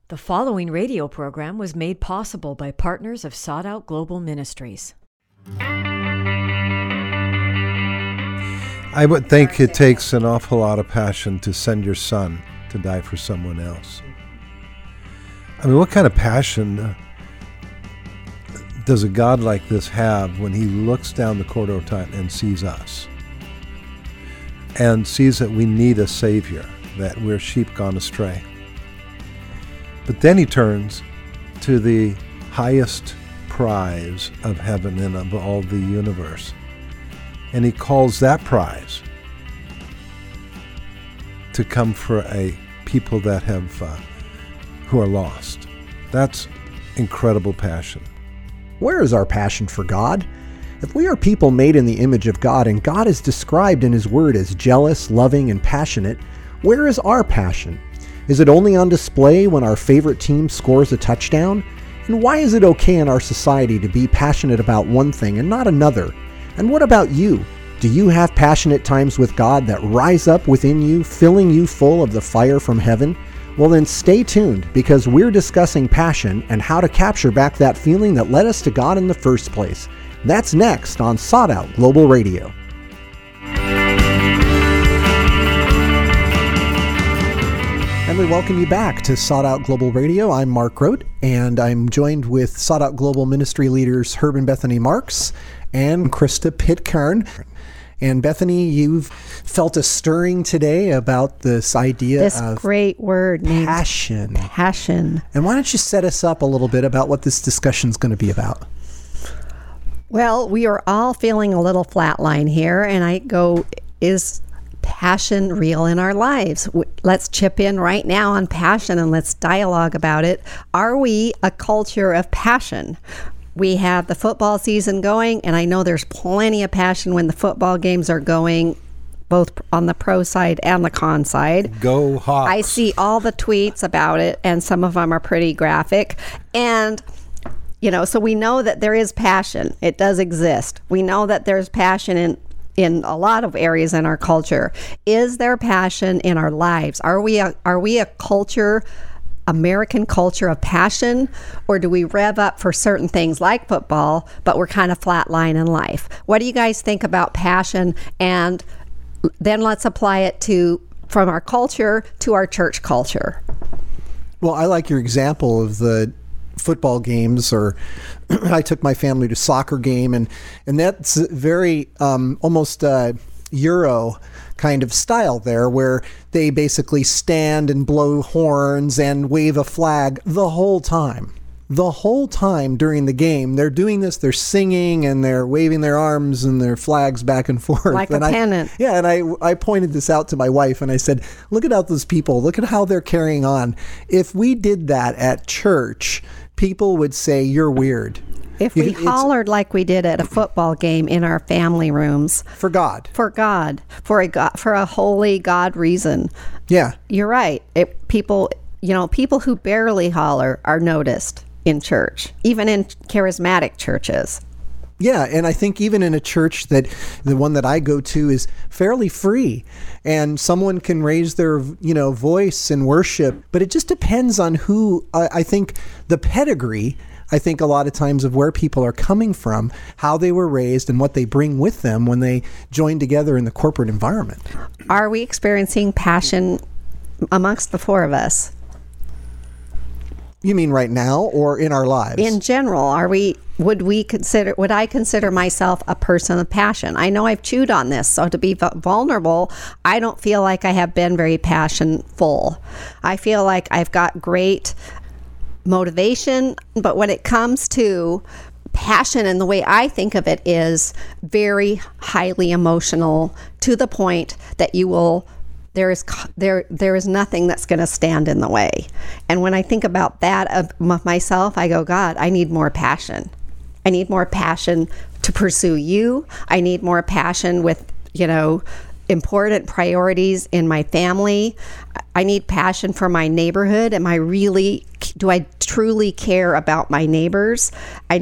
The following radio program was made possible by partners of Sought Out Global Ministries. I would think it takes an awful lot of passion to send your son to die for someone else. I mean, what kind of passion does a God like this have when he looks down the corridor of time and sees us and sees that we need a Savior, that we're sheep gone astray? But then he turns to the highest prize of heaven and of all the universe, and he calls that prize to come for a people that have who are lost. That's incredible passion. Where is our passion for God? If we are people made in the image of God, and God is described in His Word as jealous, loving, and passionate, where is our passion? Is it only on display when our favorite team scores a touchdown? And why is it okay in our society to be passionate about one thing and not another? And what about you? Do you have passionate times with God that rise up within you, filling you full of the fire from heaven? Well then stay tuned, because we're discussing passion and how to capture back that feeling that led us to God in the first place. That's next on Sought Out Global Radio. And we welcome you back to Sought Out Global Radio. I'm Mark Rote, and I'm joined with Sought Out Global Ministry leaders Herb and Bethany Marks and Krista Pitcairn. And Bethany, you've felt a stirring today about this idea of great word, passion. Passion. And why don't you set us up a little bit about what this discussion is going to be about? Well, we are all feeling a little flatline here, and I go, is passion real in our lives? Let's chip in right now on passion and let's dialogue about it. Are we a culture of passion? We have the football season going, and I know there's plenty of passion when the football games are going, both on the pro side and the con side. Go Hawks. I see all the tweets about it, and some of them are pretty graphic. And so we know that there is passion. It does exist. We know that there's passion in a lot of areas in our culture. Is there passion in our lives? Are we a culture, American culture of passion, or do we rev up for certain things like football, but we're kind of flatline in life? What do you guys think about passion? And then let's apply it from our culture to our church culture. Well, I like your example of the football games, or I took my family to soccer game, and that's very almost Euro kind of style there, where they basically stand and blow horns and wave a flag the whole time. The whole time during the game, they're doing this, they're singing and they're waving their arms and their flags back and forth. Like and a pennant. And I pointed this out to my wife and I said, look at those people, look at how they're carrying on. If we did that at church, people would say, you're weird. If we hollered like we did at a football game in our family rooms. For God. For a holy God reason. Yeah. You're right. People who barely holler are noticed in church, even in charismatic churches. Yeah, and I think even in a church that the one that I go to is fairly free, and someone can raise their voice and worship, but it just depends on who. I think the pedigree, I think a lot of times of where people are coming from, how they were raised, and what they bring with them when they join together in the corporate environment. Are we experiencing passion amongst the four of us? You mean right now or in our lives? In general, would I consider myself a person of passion? I know I've chewed on this, so to be vulnerable, I don't feel like I have been very passionful. I feel like I've got great motivation, but when it comes to passion, and the way I think of it is very highly emotional, to the point that there is nothing that's going to stand in the way. And when I think about that of myself, I go, God, I need more passion. I need more passion to pursue you. I need more passion with, important priorities in my family. I need passion for my neighborhood. Do I truly care about my neighbors?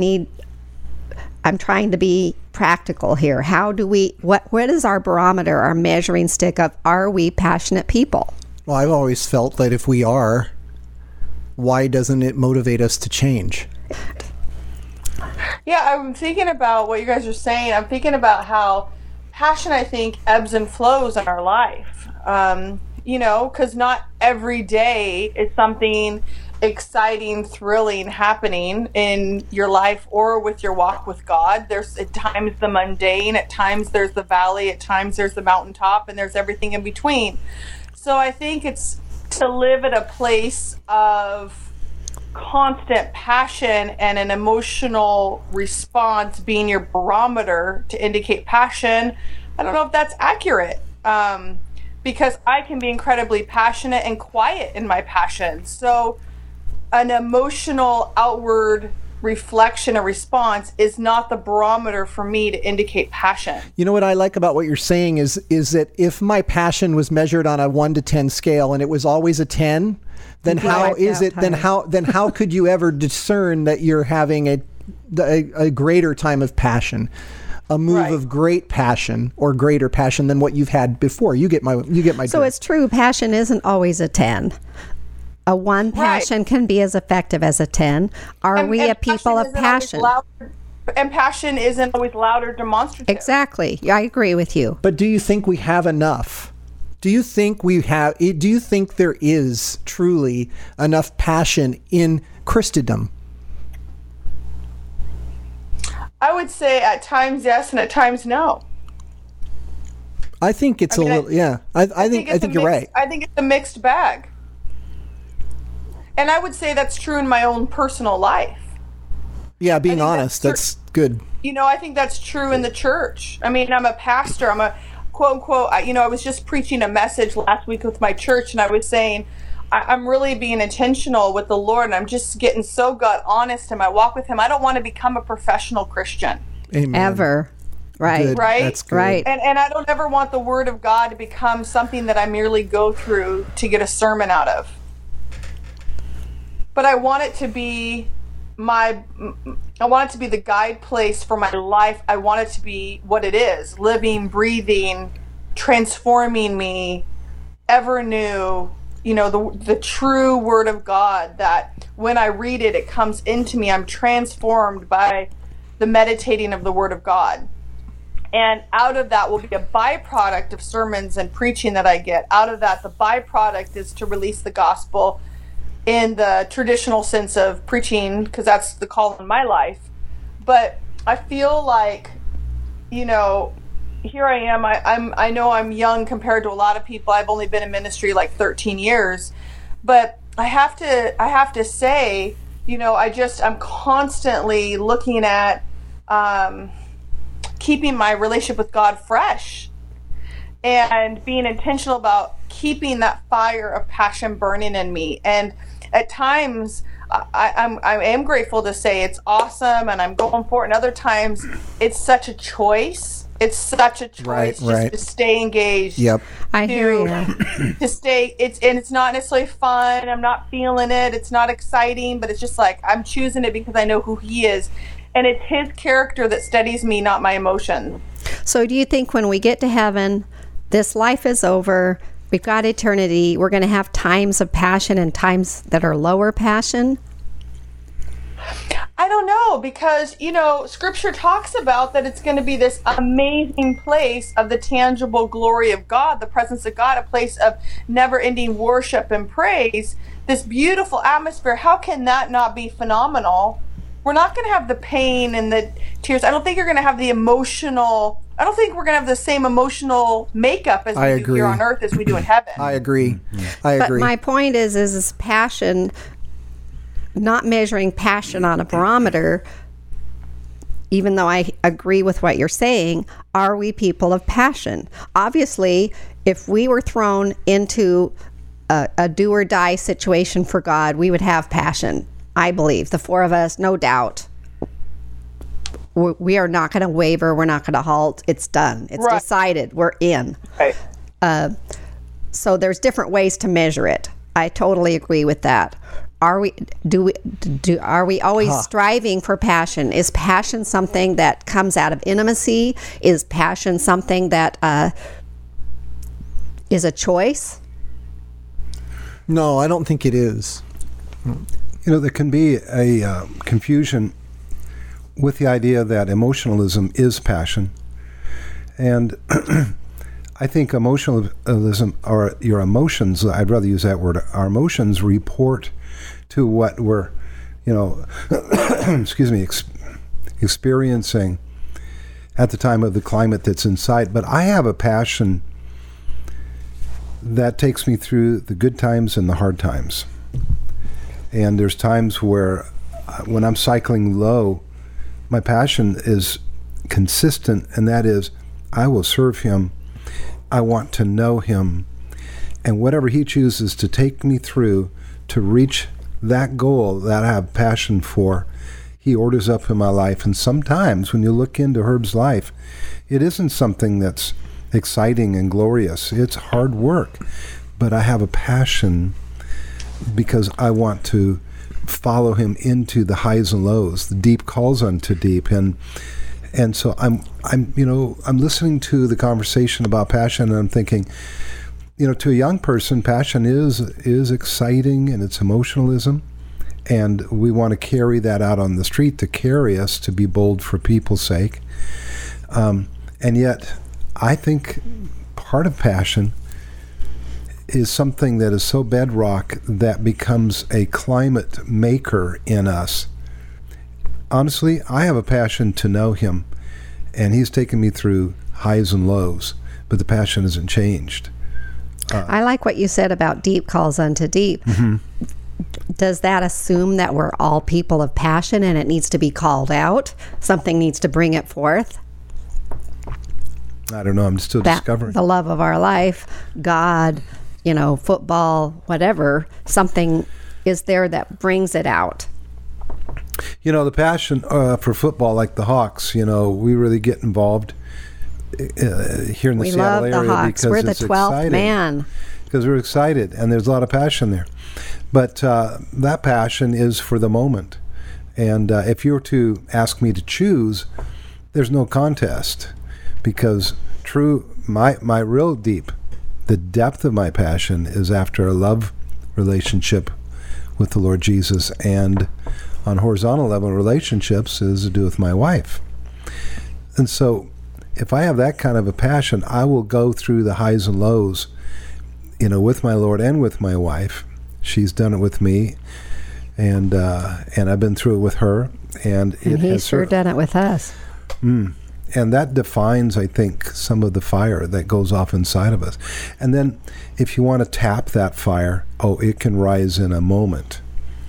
I'm trying to be practical here. What is our barometer, our measuring stick of, are we passionate people? Well, I've always felt that if we are, why doesn't it motivate us to change? Yeah, I'm thinking about what you guys are saying. I'm thinking about how passion, I think, ebbs and flows in our life. Because not every day is something exciting, thrilling happening in your life or with your walk with God. There's at times the mundane, at times there's the valley, at times there's the mountaintop, and there's everything in between. So I think it's to live at a place of constant passion and an emotional response being your barometer to indicate passion. I don't know if that's accurate, because I can be incredibly passionate and quiet in my passion. So an emotional outward reflection or response is not the barometer for me to indicate passion. You know what I like about what you're saying is that if my passion was measured on a 1 to 10 scale and it was always a 10, then how is it? Then how could you ever discern that you're having a greater time of passion, a move of great passion or greater passion than what you've had before? You get my. So it's true. Passion isn't always a 10. A 1 passion can be as effective as a 10. Are we a people of passion? And passion isn't always loud or demonstrative. Exactly. I agree with you. But do you think we have enough? Do you think there is truly enough passion in Christendom? I would say at times yes and at times no. I think it's I think you're right. I think it's a mixed bag. And I would say that's true in my own personal life. Yeah, being honest, that's good. I think that's true in the church. I mean, I'm a pastor. I'm a quote unquote, I was just preaching a message last week with my church, and I was saying, I'm really being intentional with the Lord, and I'm just getting so God honest in my walk with Him. I don't want to become a professional Christian. Amen. Ever. Right. Good. Right? That's good. Right. And I don't ever want the Word of God to become something that I merely go through to get a sermon out of. But I want it to be the guide place for my life. I want it to be what it is, living, breathing, transforming me, ever new, the true Word of God, that when I read it, it comes into me. I'm transformed by the meditating of the Word of God. And out of that will be a byproduct of sermons and preaching that I get. Out of that, the byproduct is to release the gospel in the traditional sense of preaching, because that's the call in my life. But I feel like, here I am. I know I'm young compared to a lot of people. I've only been in ministry like 13 years, but I have to say, I'm constantly looking at keeping my relationship with God fresh and being intentional about keeping that fire of passion burning in me. And at times, I am grateful to say it's awesome and I'm going for it. And other times, it's such a choice. It's such a choice to stay engaged. Yep. I hear you. To stay, it's not necessarily fun. I'm not feeling it. It's not exciting, but it's just like I'm choosing it because I know who He is. And it's His character that steadies me, not my emotion. So do you think when we get to heaven, this life is over, we've got eternity, we're going to have times of passion and times that are lower passion? I don't know, because, Scripture talks about that it's going to be this amazing place of the tangible glory of God, the presence of God, a place of never-ending worship and praise, this beautiful atmosphere. How can that not be phenomenal? We're not going to have the pain and the tears. I don't think you're going to have the emotional, I don't think we're going to have the same emotional makeup as we do here on earth as we do in heaven. I agree. But my point is passion, not measuring passion on a barometer, even though I agree with what you're saying, are we people of passion? Obviously, if we were thrown into a do or die situation for God, we would have passion. I believe the four of us, no doubt. We are not going to waver. We're not going to halt. It's done. It's decided. We're in. Right. So there's different ways to measure it. I totally agree with that. Are we always striving for passion? Is passion something that comes out of intimacy? Is passion something that is a choice? No, I don't think it is. There can be a confusion with the idea that emotionalism is passion. And I think emotionalism, or your emotions, I'd rather use that word, our emotions report to what we're, experiencing at the time of the climate that's inside. But I have a passion that takes me through the good times and the hard times. And there's times where, when I'm cycling low, my passion is consistent, and that is, I will serve him. I want to know him. And whatever he chooses to take me through to reach that goal that I have passion for, he orders up in my life. And sometimes when you look into Herb's life, it isn't something that's exciting and glorious. It's hard work. But I have a passion because I want to follow him into the highs and lows. The deep calls unto deep. And so I'm listening to the conversation about passion, and I'm thinking, to a young person, passion is exciting, and it's emotionalism, and we want to carry that out on the street to carry us to be bold for people's sake. And yet, I think part of passion is something that is so bedrock that becomes a climate maker in us. Honestly, I have a passion to know him, and he's taken me through highs and lows, but the passion hasn't changed. I like what you said about deep calls unto deep. Mm-hmm. Does that assume that we're all people of passion and it needs to be called out? Something needs to bring it forth? I don't know. I'm still discovering. The love of our life, God, football, whatever, something is there that brings it out. The passion for football, like the Hawks, we really get involved here in the Seattle area. We love the Hawks. We're the 12th man. Because we're excited, and there's a lot of passion there. But that passion is for the moment. And if you were to ask me to choose, there's no contest. Because my real deep, the depth of my passion is after a love relationship with the Lord Jesus, and on horizontal level relationships is to do with my wife. And so if I have that kind of a passion, I will go through the highs and lows, with my Lord and with my wife. She's done it with me, and I've been through it with her, and he's sure done it with us. And that defines, I think, some of the fire that goes off inside of us. And then if you want to tap that fire, it can rise in a moment,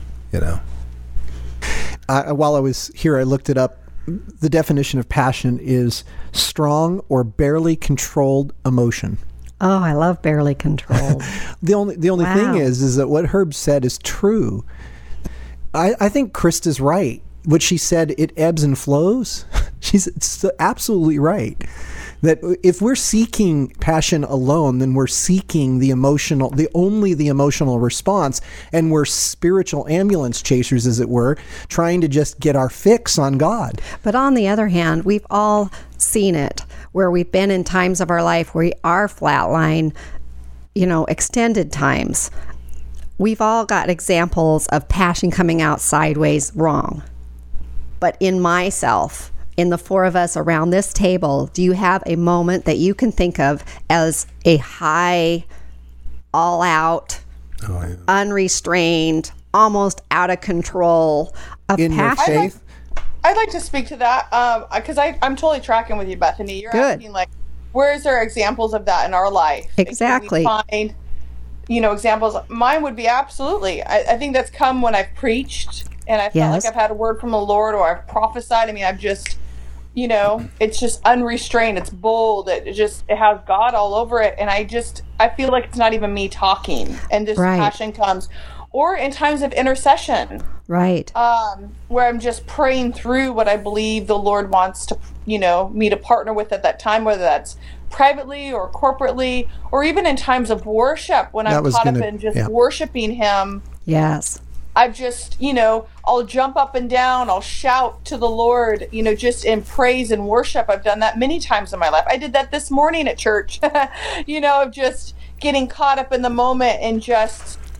While I was here, I looked it up. The definition of passion is strong or barely controlled emotion. Oh, I love barely controlled. The only thing is that what Herb said is true. I think Krista's right. What she said, it ebbs and flows. She's absolutely right. That if we're seeking passion alone, then we're seeking the emotional response, and we're spiritual ambulance chasers, as it were, trying to just get our fix on God. But on the other hand, we've all seen it, where we've been in times of our life where we are flatline, extended times. We've all got examples of passion coming out sideways wrong. But in myself, in the four of us around this table, do you have a moment that you can think of as a high, all out, unrestrained, almost out of control of in passion? your faith? I'd like to speak to that because I'm totally tracking with you, Bethany. You're Good. asking, where is there examples of that in our life? Exactly. Can we find, examples? Mine would be absolutely. I think that's come when I've preached and I felt like I've had a word from the Lord, or I've prophesied. I mean, I've just, it's just unrestrained. It's bold. It has God all over it. And I feel like it's not even me talking, and this passion comes. Or in times of intercession. Right. Where I'm just praying through what I believe the Lord wants to, me to partner with at that time, whether that's privately or corporately, or even in times of worship when I'm caught up in just worshiping Him. Yes. I've just, I'll jump up and down. I'll shout to the Lord, just in praise and worship. I've done that many times in my life. I did that this morning at church, of just getting caught up in the moment and just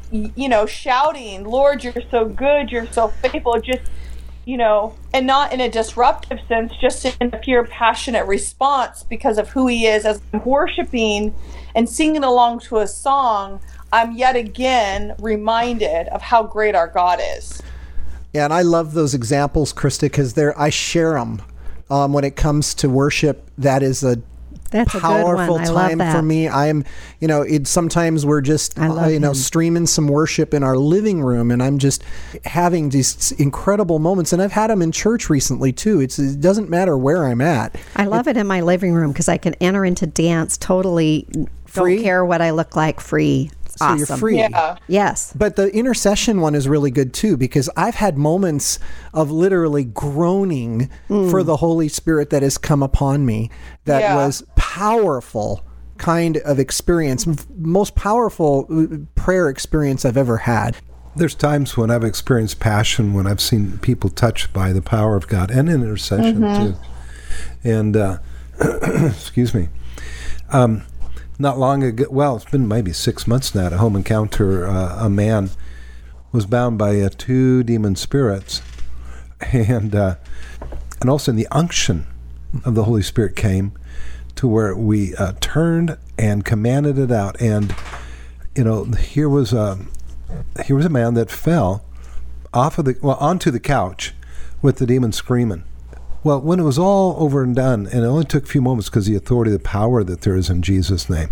shouting, Lord, you're so good, you're so faithful, just, and not in a disruptive sense, just in a pure passionate response because of who he is. As I'm worshiping and singing along to a song, I'm yet again reminded of how great our God is. Yeah, and I love those examples, Krista, because I share them when it comes to worship. That's a powerful time for me. I'm, sometimes we're just, streaming some worship in our living room, and I'm just having these incredible moments. And I've had them in church recently too. It doesn't matter where I'm at. I love it in my living room because I can enter into dance totally. Free? Don't care what I look like. Free. So awesome. You're free. Yeah. Yes. But the intercession one is really good too, because I've had moments of literally groaning for the Holy Spirit that has come upon me. That was powerful kind of experience, most powerful prayer experience I've ever had. There's times when I've experienced passion, when I've seen people touched by the power of God, and in intercession too. And excuse me. Not long ago, well, it's been maybe 6 months now, at a home encounter, a man was bound by 2 demon spirits, and all of a sudden the unction of the Holy Spirit came to where we turned and commanded it out. And here was a man that fell onto the couch with the demon screaming. Well, when it was all over and done, and it only took a few moments because the authority, the power that there is in Jesus' name,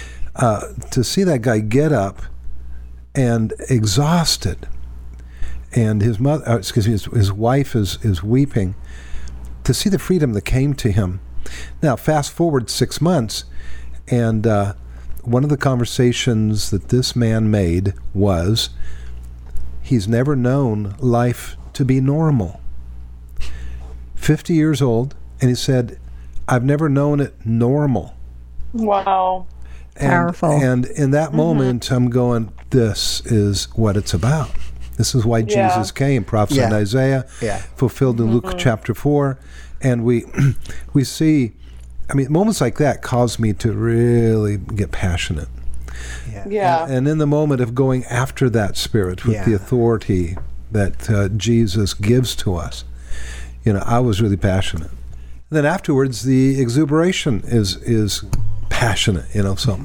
to see that guy get up and exhausted, and his mother, his wife is weeping, to see the freedom that came to him. Now, fast forward 6 months, and one of the conversations that this man made was, he's never known life to be normal. 50 years old, and he said, I've never known it normal. Wow. Powerful. And in that moment, I'm going, this is what it's about. This is why Jesus came, prophesied in Isaiah, fulfilled in Luke chapter 4. And we see, moments like that cause me to really get passionate. Yeah. And in the moment of going after that Spirit with the authority that Jesus gives to us, I was really passionate. Then afterwards, the exuberation is passionate, so,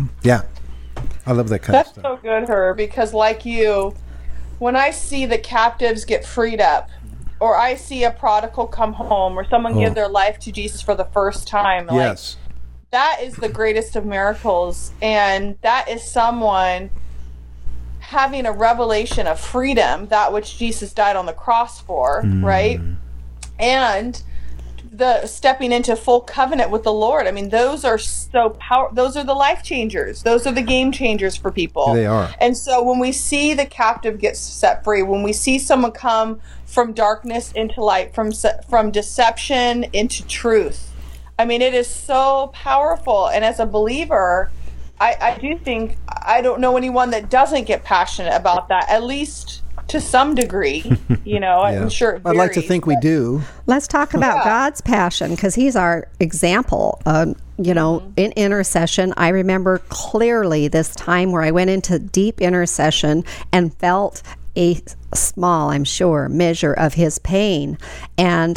I love that kind of stuff. That's so good, Herb, because like you, when I see the captives get freed up, or I see a prodigal come home, or someone give their life to Jesus for the first time, that is the greatest of miracles, and that is someone having a revelation of freedom, that which Jesus died on the cross for, right? And the stepping into full covenant with the Lord. Those are so powerful. Those are the life changers. Those are the game changers for people. They are. And so when we see the captive get set free, when we see someone come from darkness into light, from deception into truth, it is so powerful. And as a believer, I do think, I don't know anyone that doesn't get passionate about that, at least to some degree. I'm sure it varies, I'd like to think we do. Let's talk about God's passion, because he's our example. In intercession, I remember clearly this time where I went into deep intercession and felt a small, I'm sure, measure of his pain, and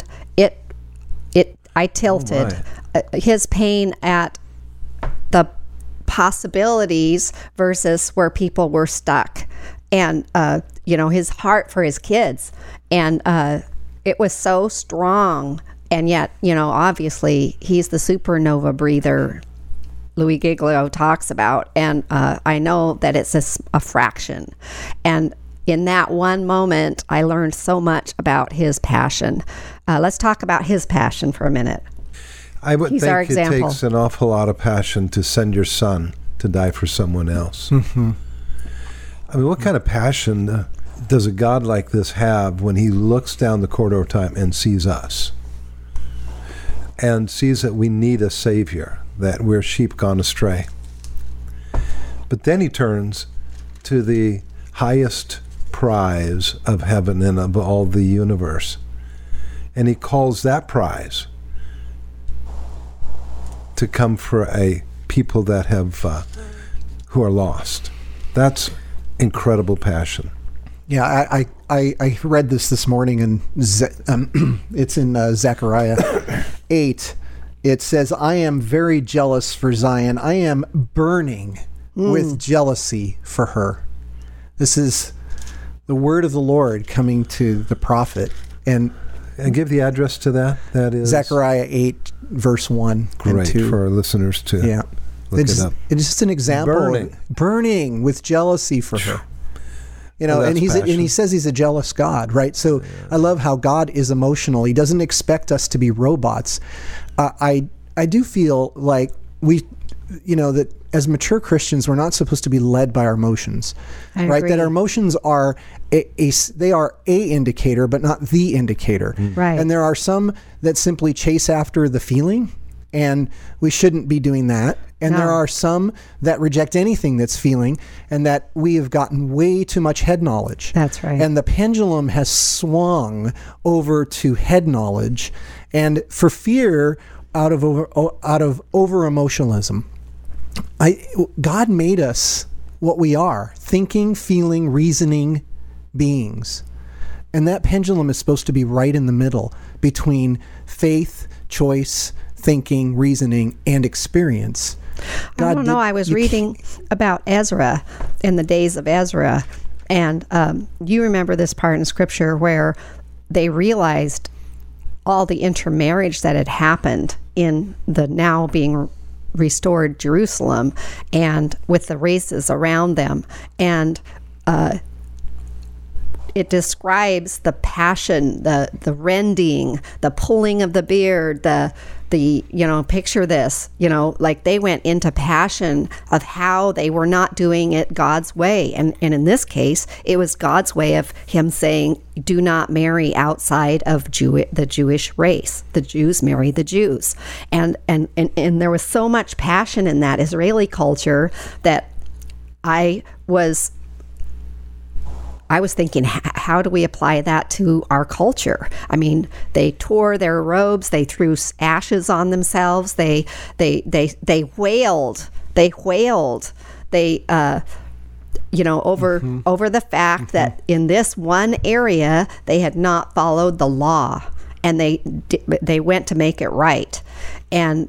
I tilted his pain at the possibilities versus where people were stuck, and his heart for his kids, and it was so strong. And yet, obviously he's the supernova breather Louis Giglio talks about, and I know that it's a fraction. And in that one moment, I learned so much about his passion. Let's talk about his passion for a minute. I would He's think it takes an awful lot of passion to send your son to die for someone else. What kind of passion does a God like this have when he looks down the corridor of time and sees us, and sees that we need a Savior, that we're sheep gone astray? But then he turns to the highest prize of heaven and of all the universe, and he calls that prize to come for a people that have who are lost. That's incredible passion. Yeah, I read this morning, and it's in Zechariah 8. It says, I am very jealous for Zion. I am burning with jealousy for her. This is the word of the Lord coming to the prophet. And give the address to that. That is Zechariah 8, verse 1 great and 2. for our listeners to look it up. It's just an example of burning with jealousy for her. You know, and he says he's a jealous God, right? So I love how God is emotional. He doesn't expect us to be robots. I do feel like that as mature Christians, we're not supposed to be led by our emotions, right? Agree. That our emotions are they are a indicator, but not the indicator. Right. And there are some that simply chase after the feeling, and we shouldn't be doing that. And there are some that reject anything that's feeling, and that we have gotten way too much head knowledge. That's right. And the pendulum has swung over to head knowledge, and for fear out of over emotionalism. God made us what we are: thinking, feeling, reasoning beings. And that pendulum is supposed to be right in the middle between faith, choice, thinking, reasoning, and experience. I don't know. I was reading about Ezra in the days of Ezra, and you remember this part in Scripture where they realized all the intermarriage that had happened in the now being restored Jerusalem, and with the races around them, and it describes the passion, the rending, the pulling of the beard, the picture this, like they went into passion of how they were not doing it God's way. And in this case, it was God's way of him saying, do not marry outside of the Jewish race. The Jews marry the Jews. And there was so much passion in that Israeli culture that I was thinking, how do we apply that to our culture? I mean, they tore their robes, they threw ashes on themselves, they wailed, over the fact that in this one area they had not followed the law, and they went to make it right. And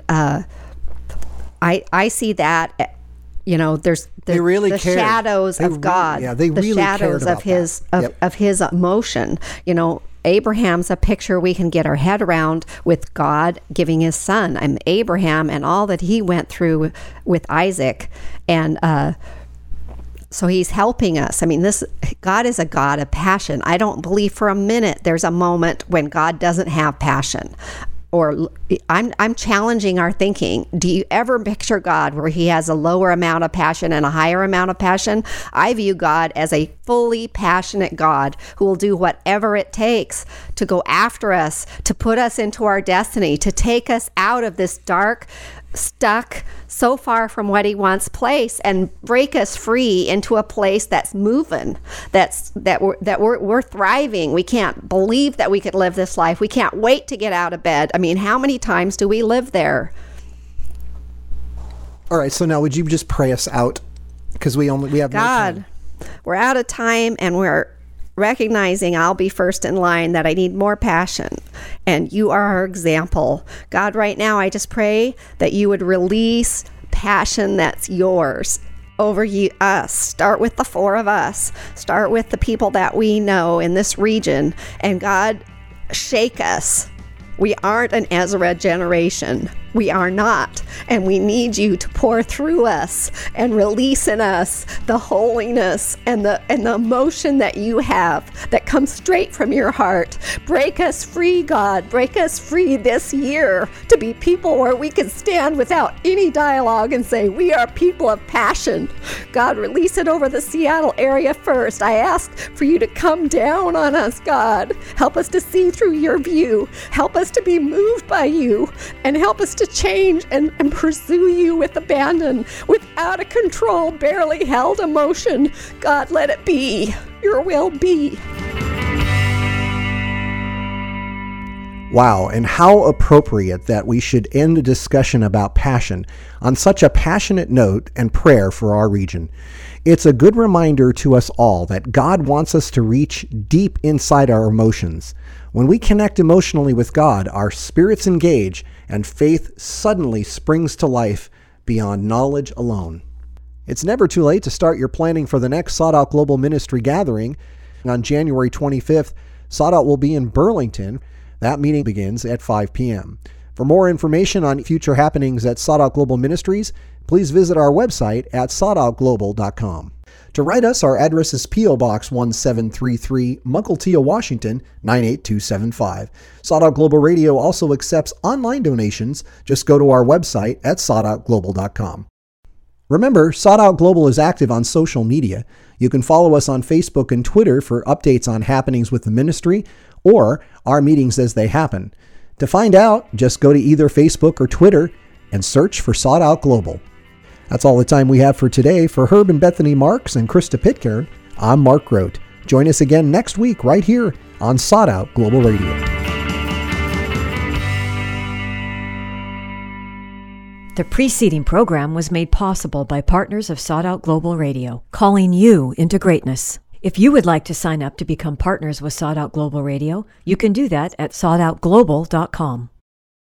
I see that. There's they really the cared. shadows of God, they the really shadows cared of his of his emotion. Abraham's a picture we can get our head around, with God giving his son. And Abraham and all that he went through with Isaac, and so he's helping us. I mean, God is a God of passion. I don't believe for a minute there's a moment when God doesn't have passion. Or I'm challenging our thinking. Do you ever picture God where he has a lower amount of passion and a higher amount of passion? I view God as a fully passionate God who will do whatever it takes to go after us, to put us into our destiny, to take us out of this dark, stuck, so far from what he wants place, and break us free into a place that's moving, that we're thriving. We can't believe that we could live this life. We can't wait to get out of bed. I mean, how many times do we live there? All right, so now would you just pray us out, because we have God, no time. We're out of time, and we're recognizing I'll be first in line, that I need more passion, and you are our example. God, right now I just pray that you would release passion that's yours over us. Start with the four of us. Start with the people that we know in this region, and God, shake us. We aren't an Ezra generation. We are not. And we need you to pour through us and release in us the holiness and the emotion that you have that comes straight from your heart. Break us free, God. Break us free this year to be people where we can stand without any dialogue and say, we are people of passion. God, release it over the Seattle area first. I ask for you to come down on us, God. Help us to see through your view. Help us to be moved by you, and help us to change and pursue you with abandon, with out of control, barely held emotion. God, let it be. Your will be. Wow, and how appropriate that we should end a discussion about passion on such a passionate note and prayer for our region. It's a good reminder to us all that God wants us to reach deep inside our emotions. When we connect emotionally with God, our spirits engage and faith suddenly springs to life beyond knowledge alone. It's never too late to start your planning for the next Sought Out Global Ministry gathering. On January 25th, Sought Out will be in Burlington. That meeting begins at 5 p.m. For more information on future happenings at Sought Out Global Ministries, please visit our website at soughteoutglobal.com. To write us, our address is P.O. Box 1733, Mukilteo, Washington, 98275. Sought Out Global Radio also accepts online donations. Just go to our website at soughteoutglobal.com. Remember, Sought Out Global is active on social media. You can follow us on Facebook and Twitter for updates on happenings with the ministry or our meetings as they happen. To find out, just go to either Facebook or Twitter and search for Sought Out Global. That's all the time we have for today. For Herb and Bethany Marks and Krista Pitcairn, I'm Mark Grote. Join us again next week right here on Sought Out Global Radio. The preceding program was made possible by partners of Sought Out Global Radio, calling you into greatness. If you would like to sign up to become partners with Sought Out Global Radio, you can do that at soughteoutglobal.com.